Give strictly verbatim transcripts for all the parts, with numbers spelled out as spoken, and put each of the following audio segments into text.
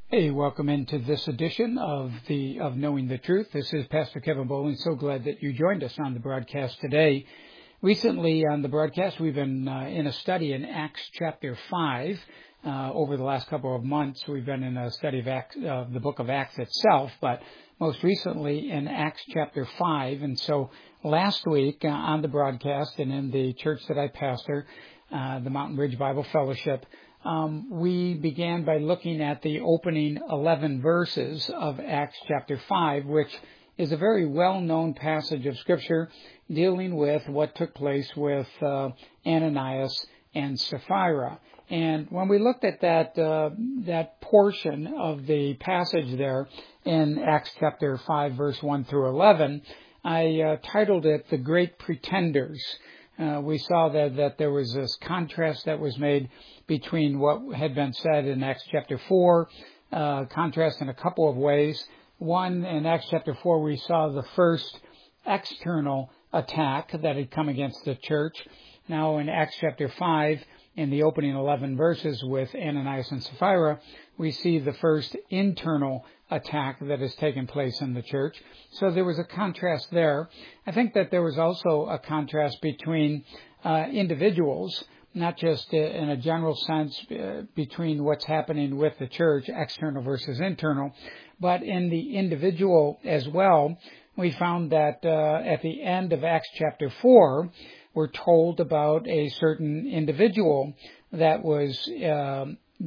Hey, welcome into this edition of the of Knowing the Truth. This is Pastor Kevin Bowling. So glad that you joined us on the broadcast today. Recently on the broadcast, we've been uh, in a study in Acts chapter five. Uh, over the last couple of months, we've been in a study of Acts, uh, the book of Acts itself, but most recently in Acts chapter five. And so last week uh, on the broadcast and in the church that I pastor, uh, the Mountain Ridge Bible Fellowship, Um, we began by looking at the opening eleven verses of Acts chapter five, which is a very well-known passage of Scripture dealing with what took place with uh, Ananias and Sapphira. And when we looked at that uh, that portion of the passage there in Acts chapter five, verse one through eleven, I uh, titled it The Great Pretenders. Uh, we saw that, that there was this contrast that was made between what had been said in Acts chapter four, uh, contrast in a couple of ways. One, in Acts chapter four, we saw the first external attack that had come against the church. Now in Acts chapter five, in the opening eleven verses with Ananias and Sapphira, we see the first internal attack that has taken place in the church. So there was a contrast there. I think that there was also a contrast between uh, individuals, not just in a general sense uh, between what's happening with the church, external versus internal, but in the individual as well. We found that uh, at the end of Acts chapter four, we're told about a certain individual that was uh,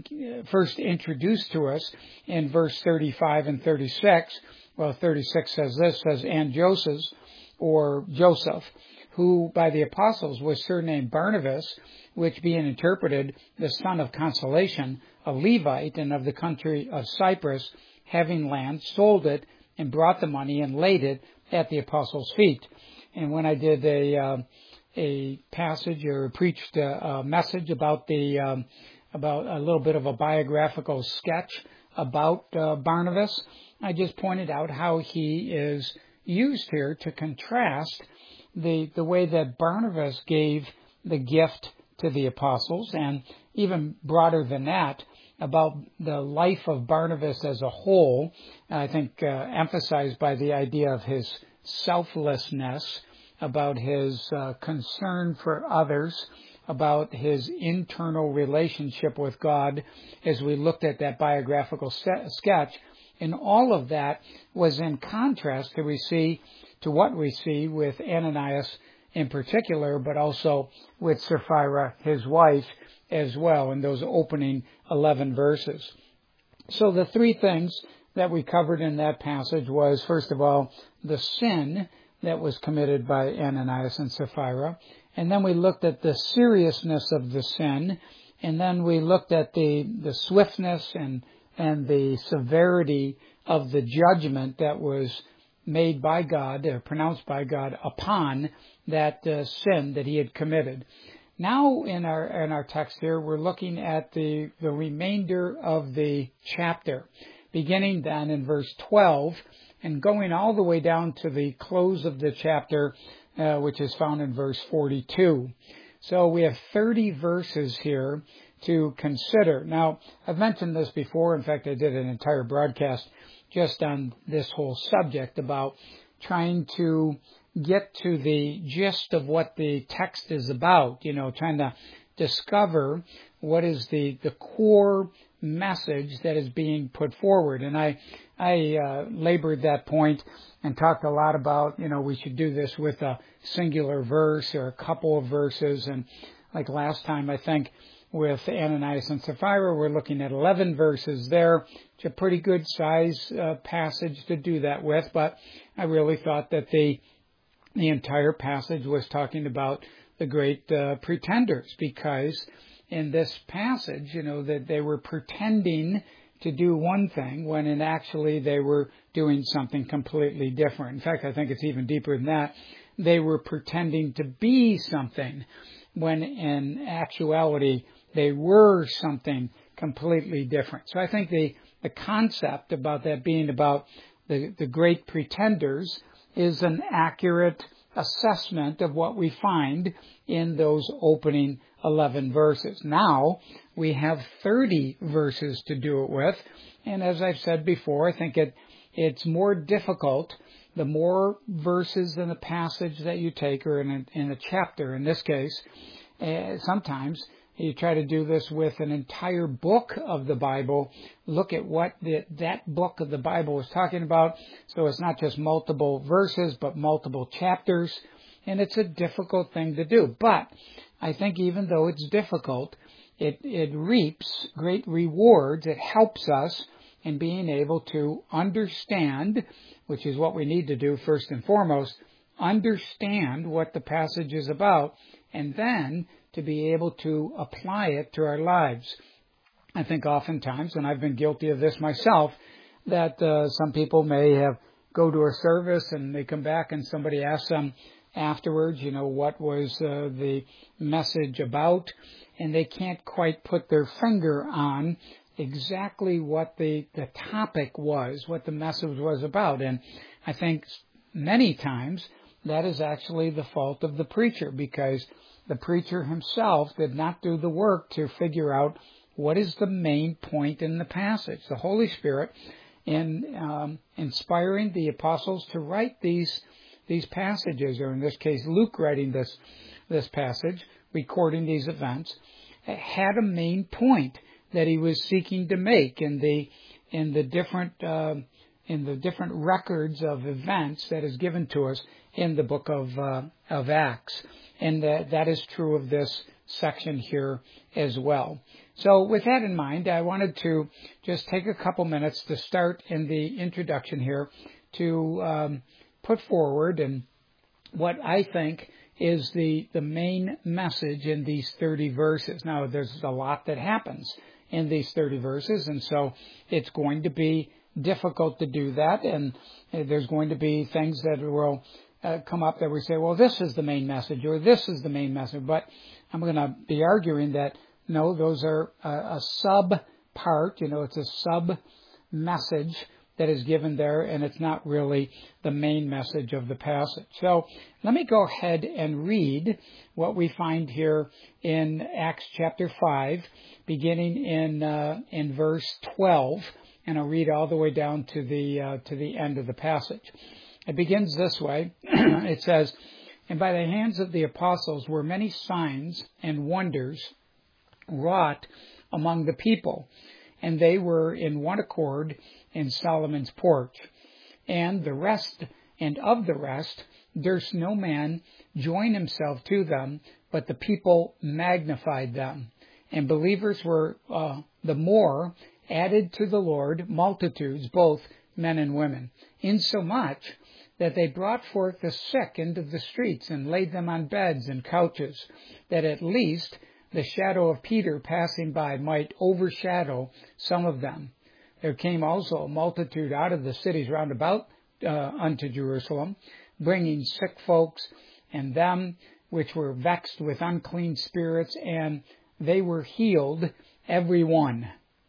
first introduced to us in verse thirty-five and thirty-six. Well, thirty-six says this, says, and Joseph, or Joseph, who by the apostles was surnamed Barnabas, which being interpreted, the son of consolation, a Levite, and of the country of Cyprus, having land, sold it, and brought the money and laid it at the apostles' feet. And when I did a uh, a passage or preached a, a message about the um, about a little bit of a biographical sketch about uh, Barnabas, I just pointed out how he is used here to contrast the the way that Barnabas gave the gift to the apostles, and even broader than that, about the life of Barnabas as a whole, I think uh, emphasized by the idea of his selflessness, about his uh, concern for others, about his internal relationship with God, as we looked at that biographical se- sketch. And all of that was in contrast to we see to what we see with Ananias in particular, but also with Sapphira, his wife, as well, in those opening eleven verses. So the three things that we covered in that passage was, first of all, the sin that was committed by Ananias and Sapphira. And then we looked at the seriousness of the sin. And then we looked at the, the swiftness and, and the severity of the judgment that was made by God, or pronounced by God, upon that uh, sin that he had committed. Now in our in our text here, we're looking at the, the remainder of the chapter, beginning then in verse twelve, and going all the way down to the close of the chapter, uh, which is found in verse forty-two. So we have thirty verses here to consider. Now, I've mentioned this before. In fact, I did an entire broadcast just on this whole subject about trying to get to the gist of what the text is about, you know, trying to discover what is the, the core message that is being put forward. And I, I uh, labored that point and talked a lot about, you know, we should do this with a singular verse or a couple of verses. And like last time, I think with Ananias and Sapphira, we're looking at eleven verses there. It's a pretty good size uh, passage to do that with, but I really thought that the the entire passage was talking about the great uh, pretenders, because in this passage, you know, that they were pretending to do one thing when in actually they were doing something completely different. In fact, I think it's even deeper than that. They were pretending to be something when in actuality they were something completely different. So I think the, the concept about that being about the, the great pretenders is an accurate assessment of what we find in those opening eleven verses. Now we have thirty verses to do it with, and as I've said before, I think it it's more difficult the more verses in a passage that you take, or in a, in a chapter in this case. Uh, sometimes you try to do this with an entire book of the Bible. Look at what the, that book of the Bible is talking about. So it's not just multiple verses, but multiple chapters. And it's a difficult thing to do. But I think even though it's difficult, it, it reaps great rewards. It helps us in being able to understand, which is what we need to do first and foremost, understand what the passage is about, and then to be able to apply it to our lives. I think oftentimes, and I've been guilty of this myself, that uh, some people may have go to a service and they come back and somebody asks them afterwards, you know, what was uh, the message about, and they can't quite put their finger on exactly what the, the topic was, what the message was about. And I think many times that is actually the fault of the preacher, because the preacher himself did not do the work to figure out what is the main point in the passage. The Holy Spirit, in um, inspiring the apostles to write these these passages, or in this case Luke writing this this passage, recording these events, had a main point that he was seeking to make in the in the different uh, in the different records of events that is given to us in the book of uh, of Acts. And that, that is true of this section here as well. So with that in mind, I wanted to just take a couple minutes to start in the introduction here to um, put forward and what I think is the, the main message in these thirty verses. Now, there's a lot that happens in these thirty verses, and so it's going to be difficult to do that, and there's going to be things that will Uh, come up that we say, well, this is the main message, or this is the main message. But I'm going to be arguing that, no, those are a, a sub-part, you know, it's a sub-message that is given there, and it's not really the main message of the passage. So let me go ahead and read what we find here in Acts chapter five, beginning in uh, in verse twelve, and I'll read all the way down to the uh, to the end of the passage. It begins this way. It says, "And by the hands of the apostles were many signs and wonders wrought among the people, and they were in one accord in Solomon's porch. And the rest, and of the rest, durst no man join himself to them, but the people magnified them. And believers were uh, the more added to the Lord, multitudes, both men and women, insomuch that they brought forth the sick into the streets and laid them on beds and couches, that at least the shadow of Peter passing by might overshadow some of them. There came also a multitude out of the cities round about uh, unto Jerusalem, bringing sick folks and them which were vexed with unclean spirits, and they were healed, every one."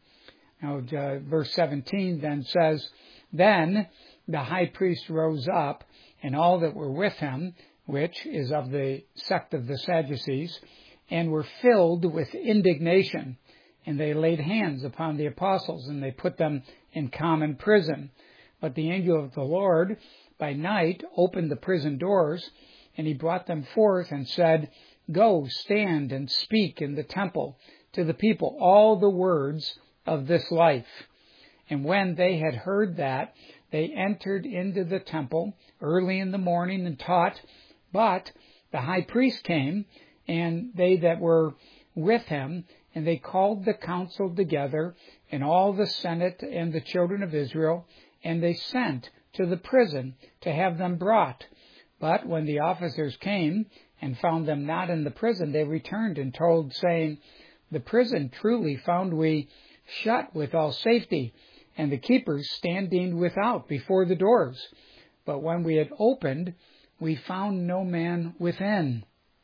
Now, uh, verse seventeen then says, "Then the high priest rose up, and all that were with him, which is of the sect of the Sadducees, and were filled with indignation. And they laid hands upon the apostles, and they put them in common prison. But the angel of the Lord by night opened the prison doors, and he brought them forth and said, Go, stand and speak in the temple to the people all the words of this life. And when they had heard that, they entered into the temple early in the morning and taught. But the high priest came, and they that were with him, and they called the council together, and all the senate and the children of Israel, and they sent to the prison to have them brought. But when the officers came and found them not in the prison, they returned and told, saying, The prison truly found we shut with all safety, and the keepers standing without before the doors. But when we had opened, we found no man within.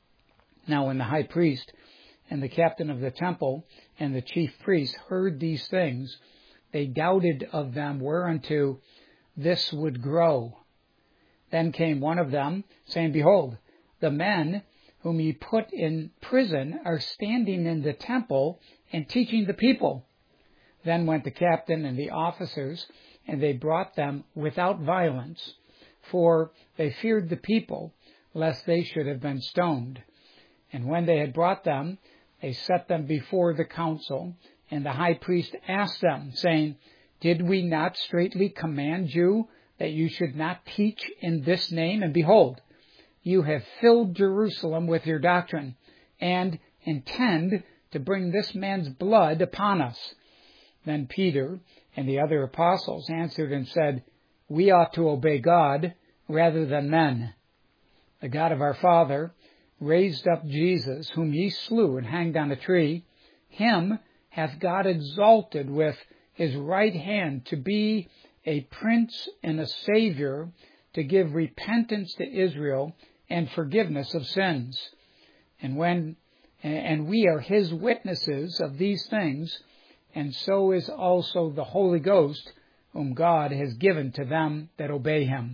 Now when the high priest and the captain of the temple and the chief priests heard these things, they doubted of them whereunto this would grow. Then came one of them, saying, Behold, the men whom ye put in prison are standing in the temple and teaching the people. Then went the captain and the officers, and they brought them without violence, for they feared the people, lest they should have been stoned. And when they had brought them, they set them before the council, and the high priest asked them, saying, Did we not straitly command you that you should not teach in this name? And behold, you have filled Jerusalem with your doctrine, and intend to bring this man's blood upon us. Then Peter and the other apostles answered and said, We ought to obey God rather than men. The God of our father raised up Jesus, whom ye slew and hanged on a tree. Him hath God exalted with his right hand to be a prince and a savior, to give repentance to Israel and forgiveness of sins. And when and we are his witnesses of these things, and so is also the Holy Ghost, whom God has given to them that obey him.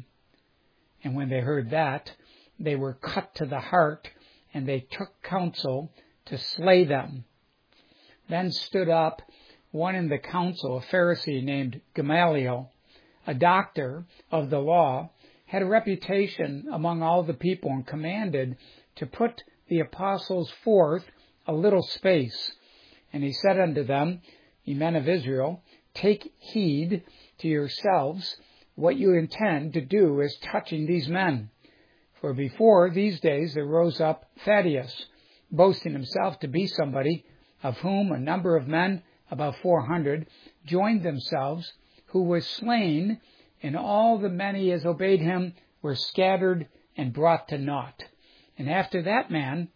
And when they heard that, they were cut to the heart, and they took counsel to slay them. Then stood up one in the council, a Pharisee named Gamaliel, a doctor of the law, had a reputation among all the people, and commanded to put the apostles forth a little space. And he said unto them, Ye men of Israel, take heed to yourselves what you intend to do as touching these men. For before these days there rose up Thaddeus, boasting himself to be somebody, of whom a number of men, about four hundred, joined themselves, who was slain, and all the many as obeyed him were scattered and brought to naught. And after that man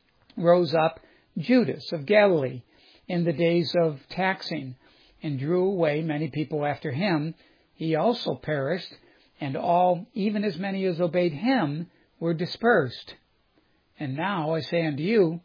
rose up Judas of Galilee in the days of taxing, and drew away many people after him. He also perished, and all, even as many as obeyed him, were dispersed. And now I say unto you,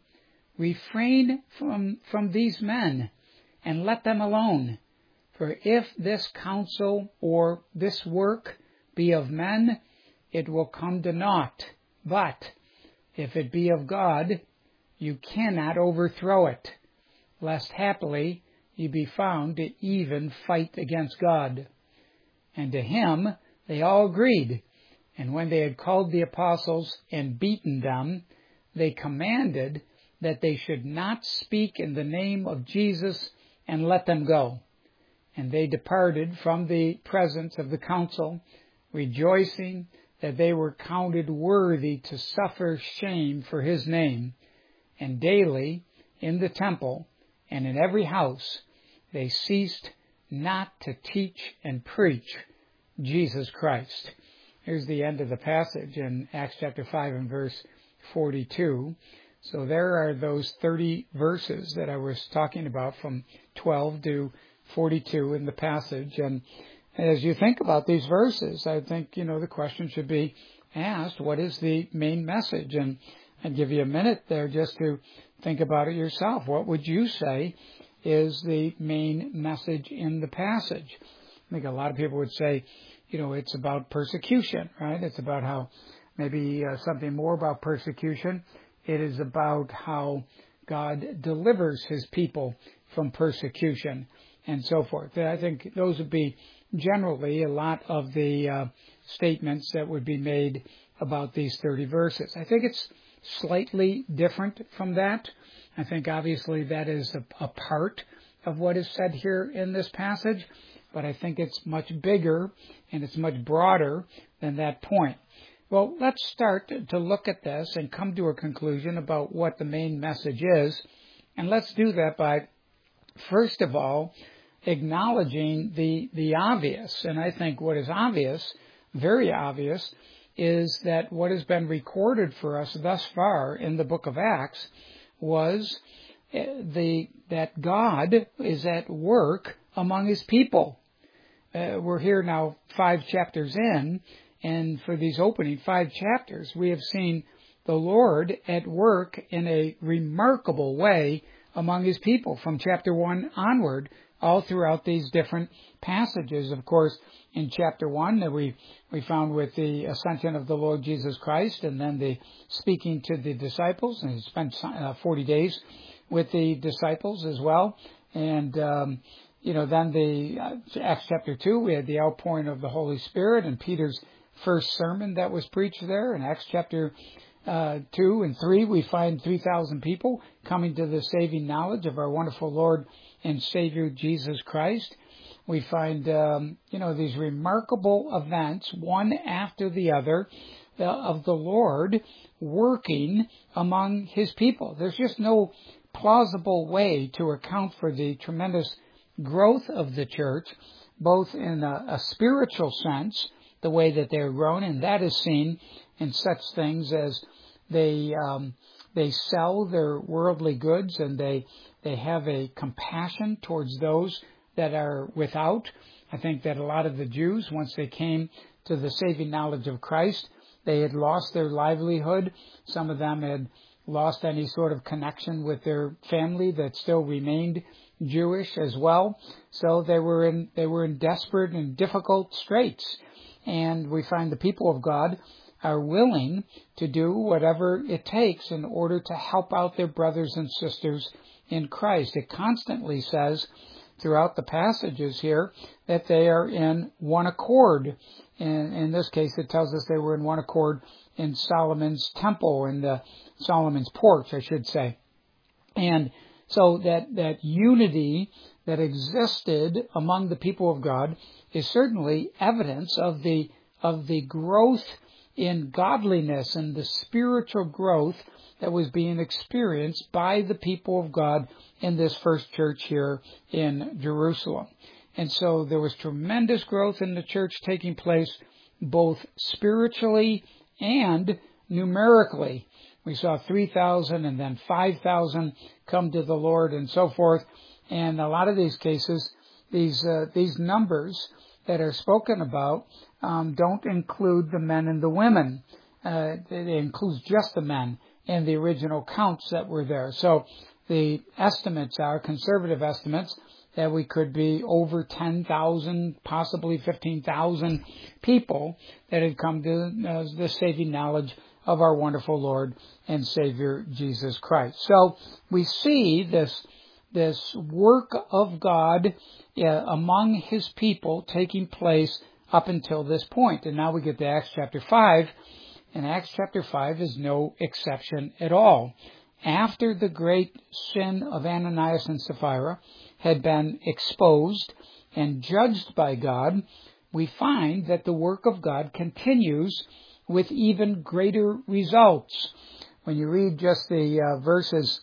refrain from, from these men, and let them alone. For if this counsel or this work be of men, it will come to naught. But if it be of God, you cannot overthrow it, lest haply ye be found to even fight against God. And to him they all agreed. And when they had called the apostles and beaten them, they commanded that they should not speak in the name of Jesus, and let them go. And they departed from the presence of the council, rejoicing that they were counted worthy to suffer shame for his name. And daily in the temple and in every house they ceased not to teach and preach Jesus Christ. Here's the end of the passage in Acts chapter five and verse forty-two. So there are those thirty verses that I was talking about, from twelve to forty-two in the passage. And as you think about these verses, I think, you know, the question should be asked, what is the main message? And I'd give you a minute there just to think about it yourself. What would you say is the main message in the passage? I think a lot of people would say, you know, it's about persecution, right? It's about how maybe uh, something more about persecution. It is about how God delivers his people from persecution and so forth. I think those would be generally a lot of the uh, statements that would be made about these thirty verses. I think it's slightly different from that. I think obviously that is a, a part of what is said here in this passage, but I think it's much bigger and it's much broader than that point. Well, let's start to look at this and come to a conclusion about what the main message is. And let's do that by, first of all, acknowledging the, the obvious. And I think what is obvious, very obvious, is that what has been recorded for us thus far in the book of Acts was the that God is at work among his people. Uh, we're here now five chapters in, and for these opening five chapters, we have seen the Lord at work in a remarkable way among his people from chapter one onward all throughout these different passages. Of course, in chapter one, that we, we found with the ascension of the Lord Jesus Christ, and then the speaking to the disciples, and he spent uh, forty days with the disciples as well. And, um, you know, then the uh, Acts chapter two, we had the outpouring of the Holy Spirit and Peter's first sermon that was preached there. In Acts chapter uh, two and three, we find three thousand people coming to the saving knowledge of our wonderful Lord and Savior Jesus Christ. We find, um, you know, these remarkable events, one after the other, uh, of the Lord working among His people. There's just no plausible way to account for the tremendous growth of the church, both in a, a spiritual sense, the way that they're grown, and that is seen in such things as they um, they sell their worldly goods, and they they have a compassion towards those that are without. I think that a lot of the Jews, once they came to the saving knowledge of Christ, they had lost their livelihood. Some of them had lost any sort of connection with their family that still remained Jewish as well. So they were in they were in desperate and difficult straits. And we find the people of God are willing to do whatever it takes in order to help out their brothers and sisters in Christ. It constantly says throughout the passages here that they are in one accord. And in this case, it tells us they were in one accord in Solomon's temple, in the Solomon's porch, I should say. And so that, that unity that existed among the people of God is certainly evidence of the, of the growth in godliness and the spiritual growth that was being experienced by the people of God in this first church here in Jerusalem. And so there was tremendous growth in the church taking place both spiritually and numerically. We saw three thousand and then five thousand come to the Lord and so forth. And a lot of these cases, these uh, these numbers that are spoken about um, don't include the men and the women. Uh, it includes just the men in the original counts that were there. So the estimates are, conservative estimates, that we could be over ten thousand, possibly fifteen thousand people that had come to uh, the saving knowledge of our wonderful Lord and Savior Jesus Christ. So we see this this work of God uh, among His people taking place up until this point. And now we get to Acts chapter five, and Acts chapter five is no exception at all. After the great sin of Ananias and Sapphira had been exposed and judged by God, we find that the work of God continues with even greater results. When you read just the uh, verses,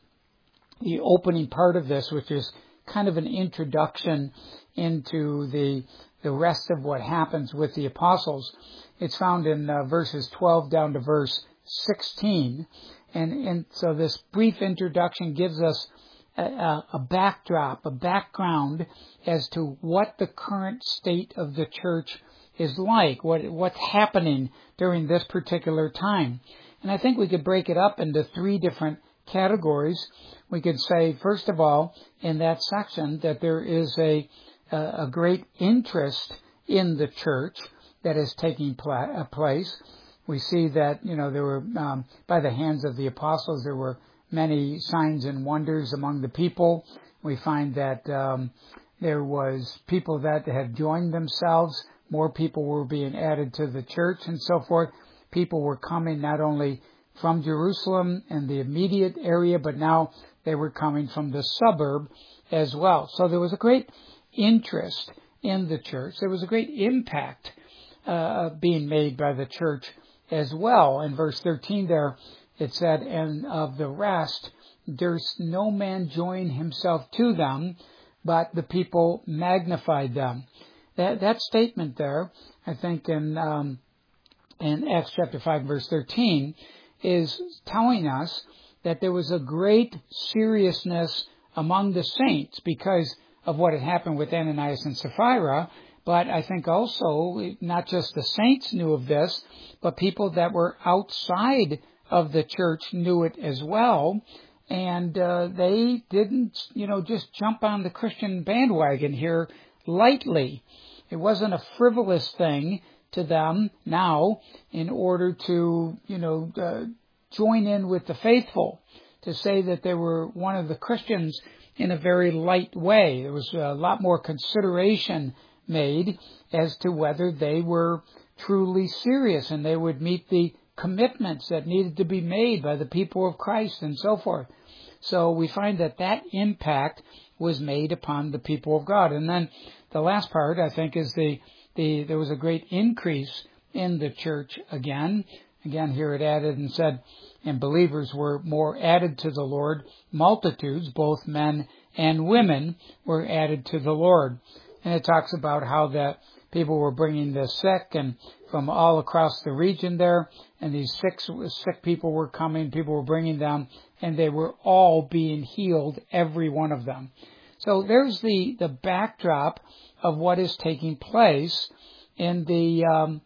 the opening part of this, which is kind of an introduction into the the rest of what happens with the apostles, it's found in uh, verses twelve down to verse sixteen. And, and so this brief introduction gives us a, a backdrop, a background as to what the current state of the church is like, what what's happening during this particular time. And I think we could break it up into three different categories. We could say, first of all, in that section, that there is a a great interest in the church that is taking pla- place. We see that, you know, there were, um, by the hands of the apostles, there were many signs and wonders among the people. We find that um, there was people that had joined themselves. More people were being added to the church and so forth. People were coming not only from Jerusalem and the immediate area, but now they were coming from the suburb as well. So there was a great interest in the church. There was a great impact uh, being made by the church as well. In verse thirteen there, it said, "And of the rest durst no man join himself to them, but the people magnified them." That that statement there, I think in um, in Acts chapter five, verse thirteen, is telling us that there was a great seriousness among the saints because of what had happened with Ananias and Sapphira. But I think also not just the saints knew of this, but people that were outside of the church knew it as well. And uh, they didn't, you know, just jump on the Christian bandwagon here lightly. It wasn't a frivolous thing to them now in order to, you know, uh, join in with the faithful, to say that they were one of the Christians in a very light way. There was a lot more consideration made as to whether they were truly serious and they would meet the commitments that needed to be made by the people of Christ and so forth. So we find that that impact was made upon the people of God. And then the last part, I think, is the, the there was a great increase in the church again. Again, here it added and said, and believers were more added to the Lord. Multitudes, both men and women, were added to the Lord. And it talks about how that people were bringing the sick and from all across the region there, and these sick, sick people were coming, people were bringing them, and they were all being healed, every one of them. So there's the, the backdrop of what is taking place in the um,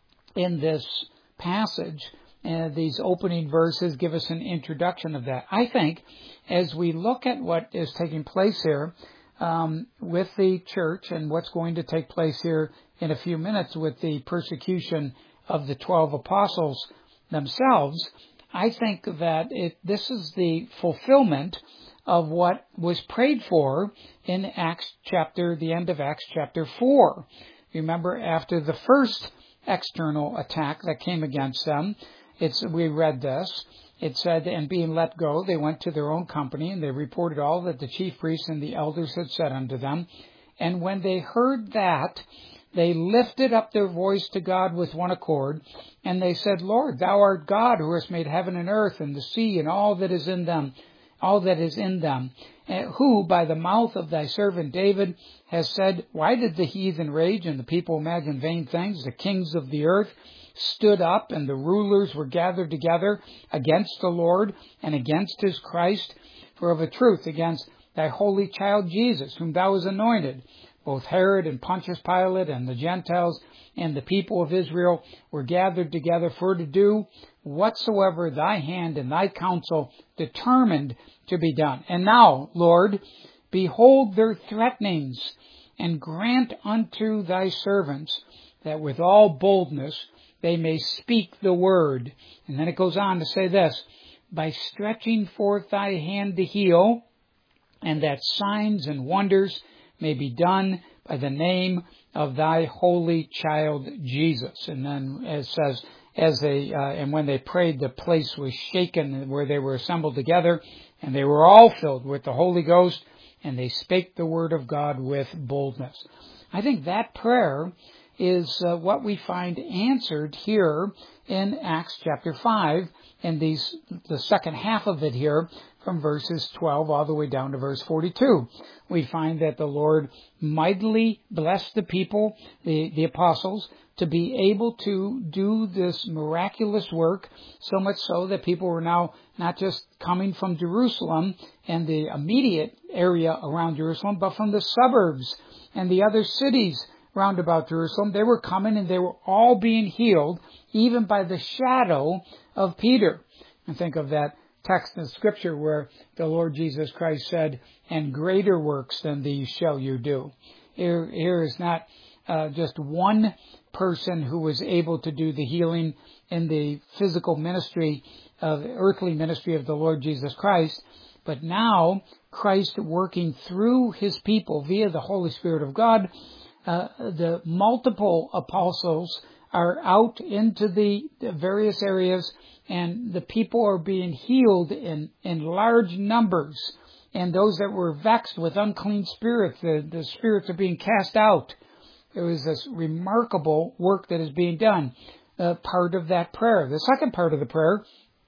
in this passage. And these opening verses give us an introduction of that. I think as we look at what is taking place here um, with the church and what's going to take place here in a few minutes with the persecution of the twelve apostles themselves, I think that it, this is the fulfillment of what was prayed for in Acts chapter, the end of Acts chapter four. Remember, after the first external attack that came against them, it's, we read this, it said, and being let go, they went to their own company, and they reported all that the chief priests and the elders had said unto them. And when they heard that, they lifted up their voice to God with one accord, and they said, Lord, thou art God, who hast made heaven and earth and the sea and all that is in them, all that is in them, who by the mouth of thy servant David has said, why did the heathen rage and the people imagine vain things? The kings of the earth stood up, and the rulers were gathered together against the Lord and against his Christ, for of a truth against thy holy child Jesus, whom thou hast anointed. Both Herod and Pontius Pilate and the Gentiles and the people of Israel were gathered together for to do whatsoever thy hand and thy counsel determined to be done. And now, Lord, behold their threatenings, and grant unto thy servants that with all boldness they may speak the word. And then it goes on to say this, by stretching forth thy hand to heal, and that signs and wonders may be done by the name of thy holy child Jesus. And then it says, as they uh, and when they prayed, the place was shaken where they were assembled together, and they were all filled with the Holy Ghost, and they spake the word of God with boldness. I think that prayer is uh, what we find answered here in Acts chapter five, and these the second half of it here, from verses twelve all the way down to verse forty-two. We find that the Lord mightily blessed the people, the, the apostles, to be able to do this miraculous work, so much so that people were now not just coming from Jerusalem and the immediate area around Jerusalem, but from the suburbs and the other cities round about Jerusalem. They were coming, and they were all being healed, even by the shadow of Peter. And think of that text in Scripture where the Lord Jesus Christ said, and greater works than these shall you do. Here, here is not uh, just one person who was able to do the healing in the physical ministry, of earthly ministry of the Lord Jesus Christ, but now Christ working through his people via the Holy Spirit of God. Uh, the multiple apostles are out into the, the various areas, and the people are being healed in, in large numbers. And those that were vexed with unclean spirits, the, the spirits are being cast out. There is this remarkable work that is being done, uh, part of that prayer. The second part of the prayer,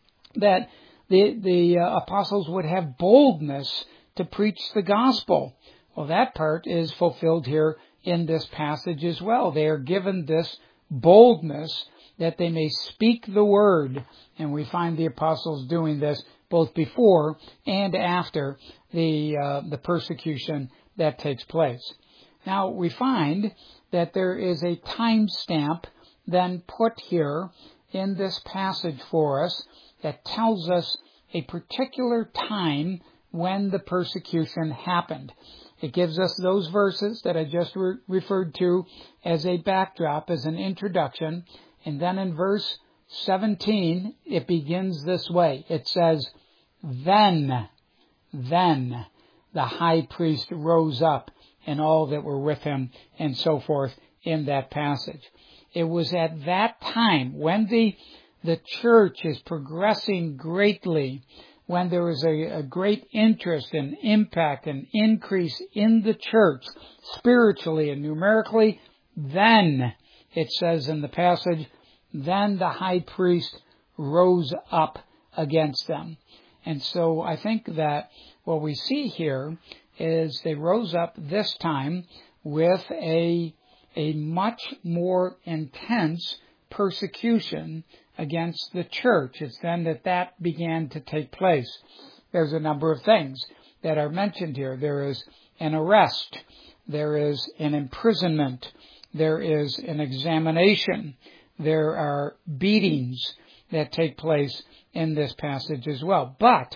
that the, the uh, apostles would have boldness to preach the gospel. Well, that part is fulfilled here in this passage as well. They are given this boldness that they may speak the word. And we find the apostles doing this both before and after the uh, the persecution that takes place. Now, we find that there is a time stamp then put here in this passage for us that tells us a particular time when the persecution happened. It gives us those verses that I just re- referred to as a backdrop, as an introduction. And then in verse seventeen, it begins this way. It says, Then, then the high priest rose up and all that were with him, and so forth in that passage. It was at that time when the, the church is progressing greatly, when there is a, a great interest and impact and increase in the church, spiritually and numerically, then, it says in the passage, then the high priest rose up against them. And so I think that what we see here is they rose up this time with a, a much more intense persecution against the church. It's then that that began to take place. There's a number of things that are mentioned here. There is an arrest. There is an imprisonment. There is an examination. There are beatings that take place in this passage as well. But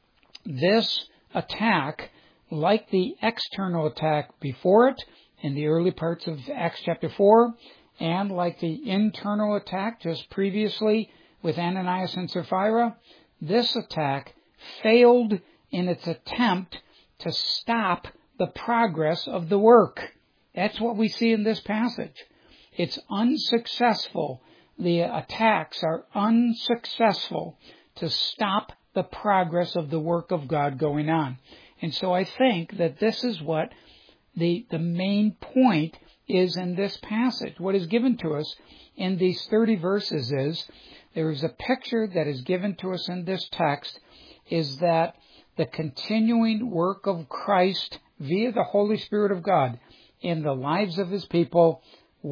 this attack, like the external attack before it in the early parts of Acts chapter four, and like the internal attack just previously with Ananias and Sapphira, this attack failed in its attempt to stop the progress of the work. That's what we see in this passage. It's unsuccessful. The attacks are unsuccessful to stop the progress of the work of God going on. And so I think that this is what the, the main point is in this passage. What is given to us in these thirty verses is, there is a picture that is given to us in this text, is that the continuing work of Christ via the Holy Spirit of God in the lives of His people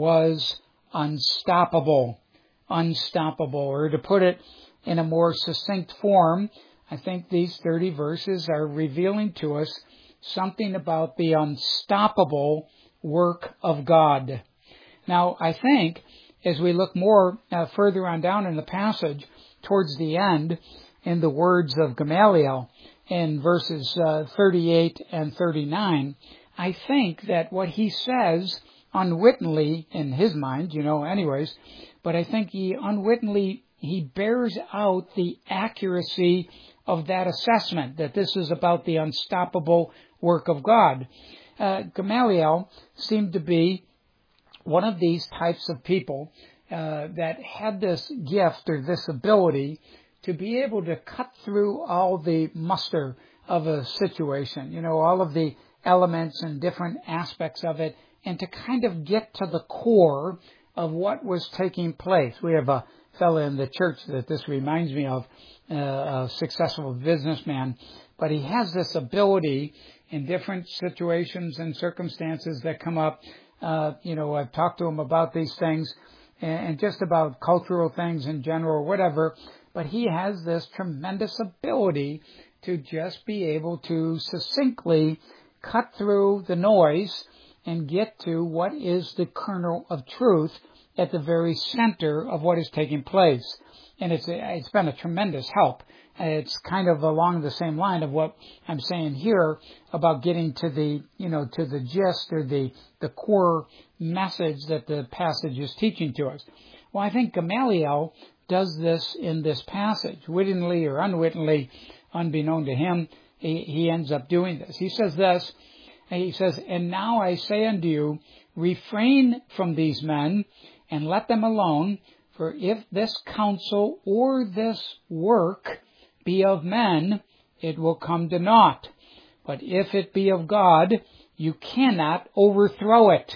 was unstoppable. Unstoppable. Or to put it in a more succinct form, I think these thirty verses are revealing to us something about the unstoppable work of God. Now, I think as we look more uh, further on down in the passage, towards the end, in the words of Gamaliel in verses uh, thirty-eight and thirty-nine, I think that what he says unwittingly, in his mind, you know, anyways, but I think he unwittingly, he bears out the accuracy of that assessment, that this is about the unstoppable work of God. Uh, Gamaliel seemed to be one of these types of people uh, that had this gift or this ability to be able to cut through all the muster of a situation, you know, all of the elements and different aspects of it, and to kind of get to the core of what was taking place. We have a fellow in the church that this reminds me of, uh, a successful businessman, but he has this ability in different situations and circumstances that come up. Uh, you know, I've talked to him about these things and, and just about cultural things in general, whatever, but he has this tremendous ability to just be able to succinctly cut through the noise and get to what is the kernel of truth at the very center of what is taking place. And it's it's been a tremendous help. It's kind of along the same line of what I'm saying here about getting to the, you know, to the gist or the, the core message that the passage is teaching to us. Well, I think Gamaliel does this in this passage. Wittingly or unwittingly, unbeknown to him, he, he ends up doing this. He says this, he says, "And now I say unto you, refrain from these men, and let them alone, for if this counsel or this work be of men, it will come to naught. But if it be of God, you cannot overthrow it,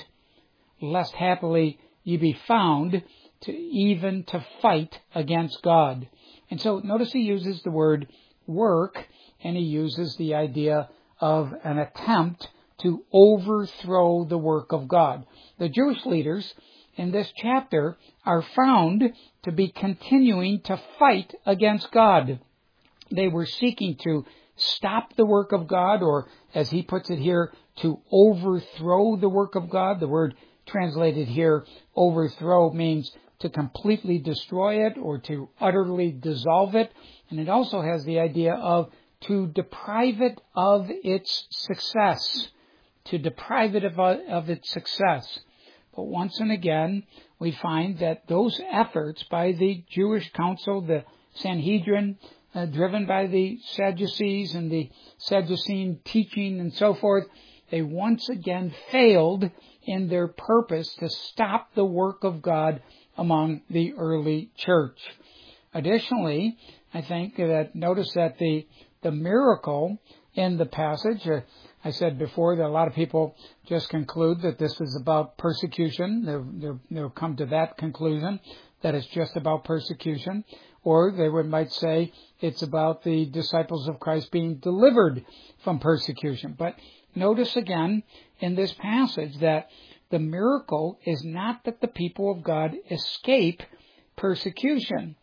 lest happily ye be found to even to fight against God." And so notice he uses the word work, and he uses the idea of an attempt to overthrow the work of God. The Jewish leaders in this chapter are found to be continuing to fight against God. They were seeking to stop the work of God, or as he puts it here, to overthrow the work of God. The word translated here, overthrow, means to completely destroy it or to utterly dissolve it. And it also has the idea of to deprive it of its success, to deprive it of, of its success. But once and again, we find that those efforts by the Jewish council, the Sanhedrin, uh, driven by the Sadducees and the Sadducean teaching and so forth, they once again failed in their purpose to stop the work of God among the early church. Additionally, I think that notice that the the miracle in the passage, uh, I said before that a lot of people just conclude that this is about persecution. They'll, they'll, they'll come to that conclusion, that it's just about persecution. Or they would, might say it's about the disciples of Christ being delivered from persecution. But notice again in this passage that the miracle is not that the people of God escape persecution,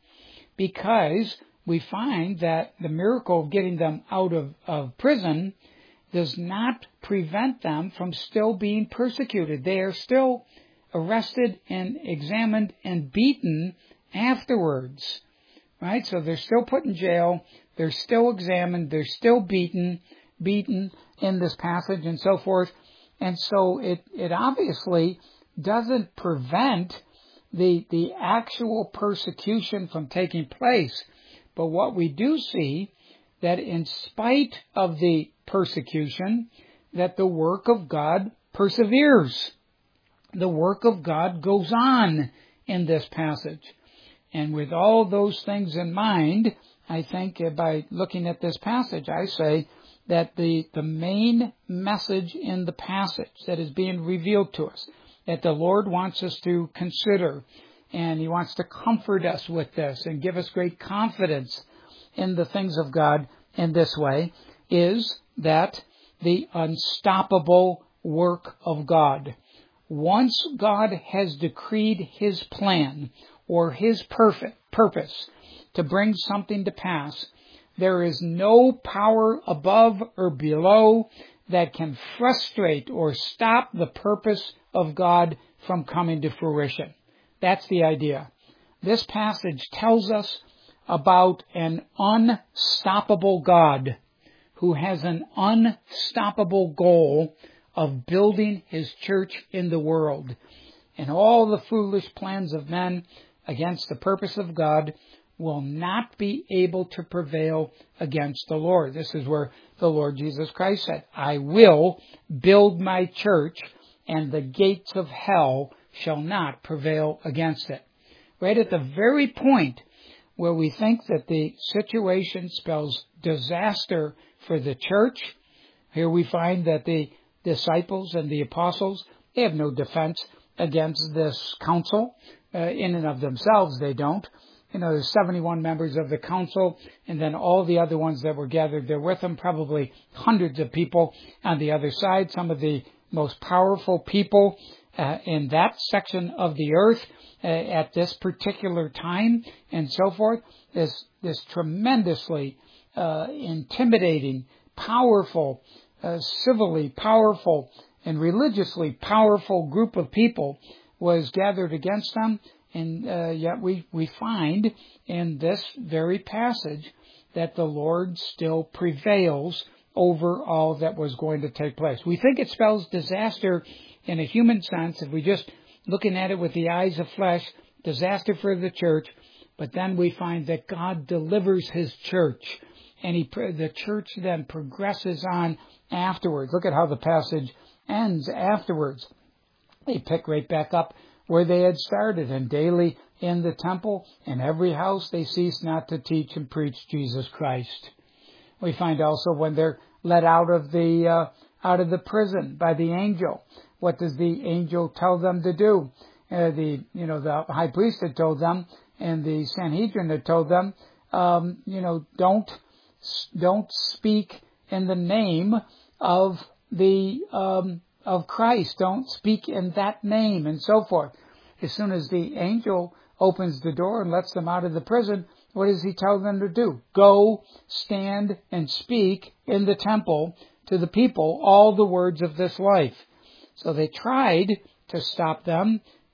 because we find that the miracle of getting them out of, of prison does not prevent them from still being persecuted. They are still arrested and examined and beaten afterwards, right? So they're still put in jail, they're still examined, they're still beaten, beaten in this passage and so forth. And so it, it obviously doesn't prevent the, the actual persecution from taking place. But what we do see, that in spite of the persecution, that the work of God perseveres. The work of God goes on in this passage. And with all those things in mind, I think by looking at this passage, I say that the, the main message in the passage that is being revealed to us, that the Lord wants us to consider, and He wants to comfort us with this and give us great confidence in the things of God in this way, is that the unstoppable work of God. Once God has decreed His plan or His perfect purpose to bring something to pass, there is no power above or below that can frustrate or stop the purpose of God from coming to fruition. That's the idea. This passage tells us about an unstoppable God who has an unstoppable goal of building His church in the world. And all the foolish plans of men against the purpose of God will not be able to prevail against the Lord. This is where the Lord Jesus Christ said, I will build my church, and the gates of hell shall not prevail against it. Right at the very point where we think that the situation spells disaster for the church, here we find that the disciples and the apostles, they have no defense against this council. Uh, in and of themselves, they don't. You know, there's seventy-one members of the council, and then all the other ones that were gathered there with them, probably hundreds of people on the other side, some of the most powerful people uh, in that section of the earth uh, at this particular time, and so forth. This, this tremendously uh, intimidating, powerful, uh, civilly powerful, and religiously powerful group of people was gathered against them. And uh, yet we, we find in this very passage that the Lord still prevails over all that was going to take place. We think it spells disaster in a human sense, if we just looking at it with the eyes of flesh, disaster for the church. But then we find that God delivers His church, and he, the church then progresses on afterwards. Look at how the passage ends afterwards. They pick right back up where they had started, and daily in the temple, in every house, they cease not to teach and preach Jesus Christ. We find also when they're let out of the uh, out of the prison by the angel, what does the angel tell them to do? Uh, the you know the high priest had told them, and the Sanhedrin had told them, um, you know, don't don't speak in the name of the um, of Christ. Don't speak in that name, and so forth. As soon as the angel opens the door and lets them out of the prison, what does he tell them to do? Go, stand, and speak in the temple to the people all the words of this life. So they tried to stop them,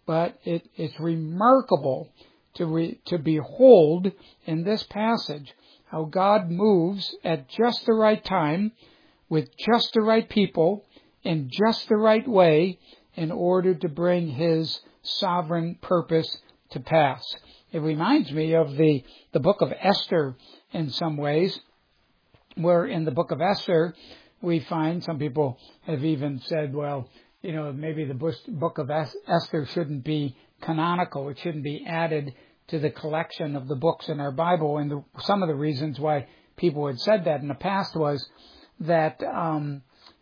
but it, it's remarkable to re, to behold in this passage how God moves at just the right time, with just the right people, in just the right way, in order to bring His sovereign purpose to pass. It reminds me of the, the book of Esther in some ways, where in the book of Esther we find, some people have even said, well, you know, maybe the book of Esther shouldn't be canonical. It shouldn't be added to the collection of the books in our Bible. And the, some of the reasons why people had said that in the past was that um,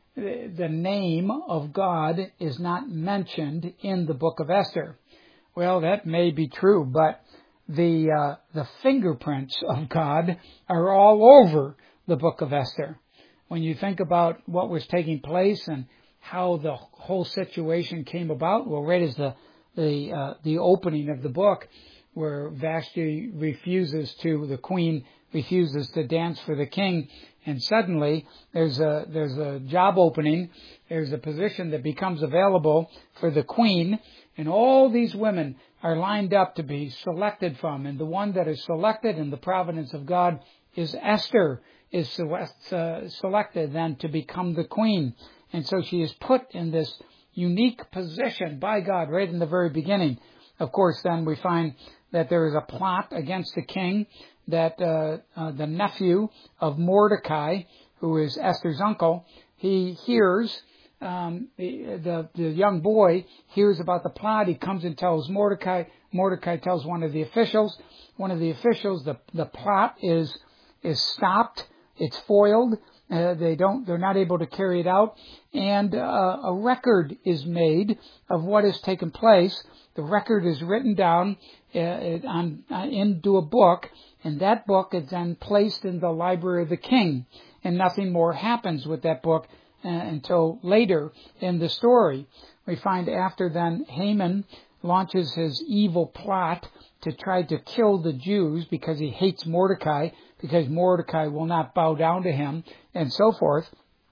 the name of God is not mentioned in the book of Esther. Well, that may be true, but the uh, the fingerprints of God are all over the book of Esther. When you think about what was taking place and how the whole situation came about, well, right as the the uh, the opening of the book, where Vashti refuses to, the queen refuses to dance for the king, and suddenly there's a there's a job opening, there's a position that becomes available for the queen, and all these women are lined up to be selected from, and the one that is selected in the providence of God is Esther, is uh, selected then to become the queen. And so she is put in this unique position by God right in the very beginning. Of course, then we find that there is a plot against the king, that uh, uh, the nephew of Mordecai, who is Esther's uncle, he hears, um, the, the the young boy hears about the plot. He comes and tells Mordecai. Mordecai tells one of the officials. One of the officials, the the plot is is stopped. It's foiled. Uh, they don't. They're not able to carry it out. And uh, a record is made of what has taken place. The record is written down uh, on, uh, into a book, and that book is then placed in the library of the king. And nothing more happens with that book uh, until later in the story. We find after then Haman launches his evil plot to try to kill the Jews because he hates Mordecai, because Mordecai will not bow down to him, and so forth.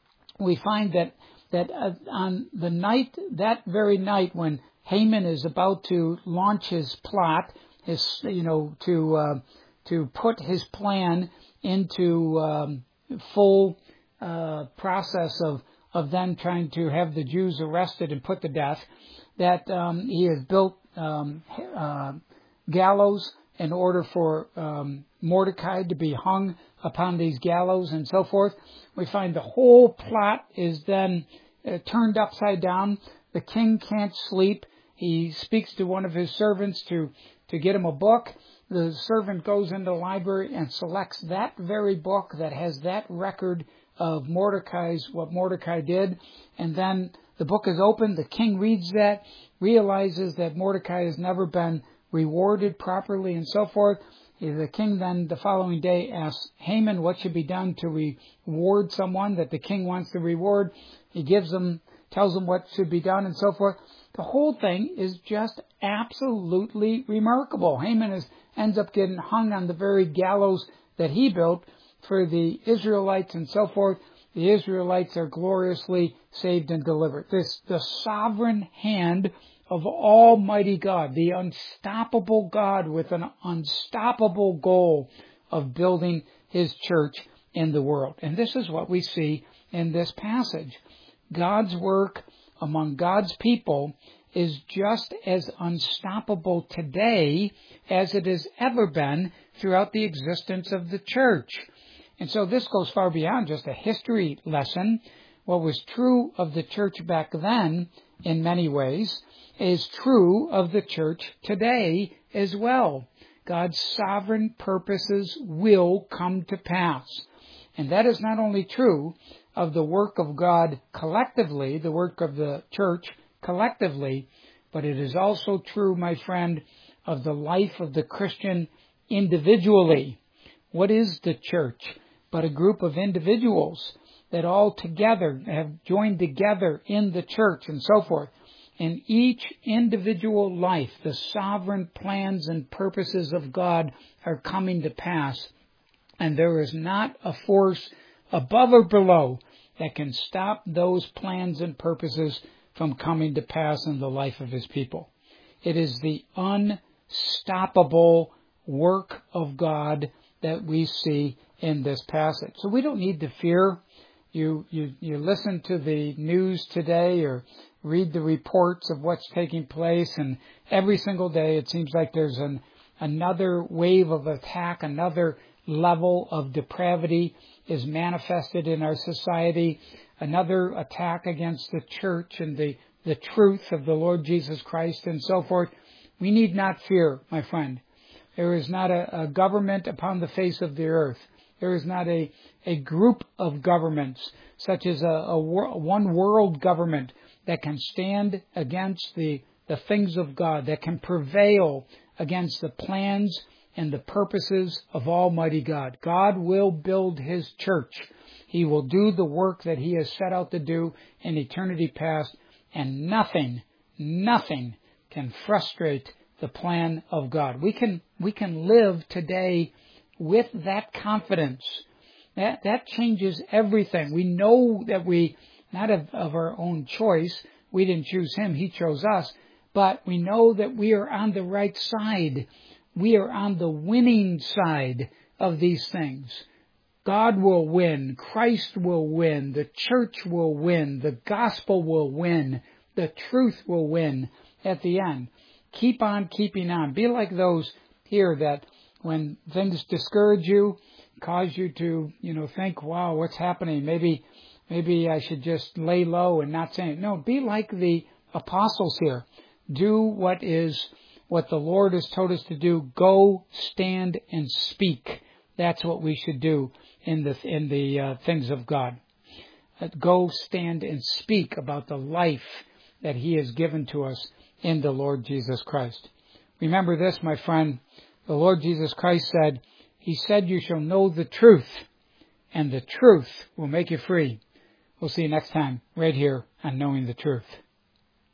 We find that that uh, on the night, that very night when Haman is about to launch his plot, his you know to uh, to put his plan into um, full uh, process of of then trying to have the Jews arrested and put to death, that um, he has built um, uh, gallows in order for um, Mordecai to be hung upon these gallows and so forth. We find the whole plot is then uh, turned upside down. The king can't sleep. He speaks to one of his servants to, to get him a book. The servant goes into the library and selects that very book that has that record of Mordecai's, what Mordecai did. And then the book is opened. The king reads that, realizes that Mordecai has never been rewarded properly and so forth. The king then the following day asks Haman what should be done to reward someone that the king wants to reward. He gives him, tells him what should be done and so forth. The whole thing is just absolutely remarkable. Haman is, ends up getting hung on the very gallows that he built for the Israelites and so forth. The Israelites are gloriously saved and delivered. This, the sovereign hand of Almighty God, the unstoppable God with an unstoppable goal of building His church in the world. And this is what we see in this passage. God's work among God's people is just as unstoppable today as it has ever been throughout the existence of the church. And so this goes far beyond just a history lesson. What was true of the church back then, in many ways, is true of the church today as well. God's sovereign purposes will come to pass. And that is not only true of the work of God collectively, the work of the church collectively, but it is also true, my friend, of the life of the Christian individually. What is the church but a group of individuals that all together have joined together in the church and so forth? In each individual life, the sovereign plans and purposes of God are coming to pass. And there is not a force above or below that can stop those plans and purposes from coming to pass in the life of His people. It is the unstoppable work of God that we see in this passage. So we don't need to fear. You, you, you listen to the news today or read the reports of what's taking place, and every single day it seems like there's an, another wave of attack, another level of depravity is manifested in our society, another attack against the church and the, the truth of the Lord Jesus Christ and so forth. We need not fear, my friend. There is not a, a government upon the face of the earth. There is not a, a group of governments, such as a, a wor- one world government, that can stand against the, the things of God, that can prevail against the plans and the purposes of Almighty God. God will build His church. He will do the work that He has set out to do in eternity past, and nothing, nothing can frustrate the plan of God. We can, we can live today with that confidence. That, that changes everything. We know that we, not of, of our own choice, we didn't choose Him, He chose us, but we know that we are on the right side. We are on the winning side of these things. God will win. Christ will win. The church will win. The gospel will win. The truth will win at the end. Keep on keeping on. Be like those here that when things discourage you, cause you to, you know, think, wow, what's happening? Maybe, maybe I should just lay low and not say it. No, be like the apostles here. Do what is, what the Lord has told us to do. Go, stand, and speak. That's what we should do in the, in the uh, things of God. Uh, go, stand, and speak about the life that He has given to us in the Lord Jesus Christ. Remember this, my friend. The Lord Jesus Christ said, He said, you shall know the truth, and the truth will make you free. We'll see you next time, right here on Knowing the Truth.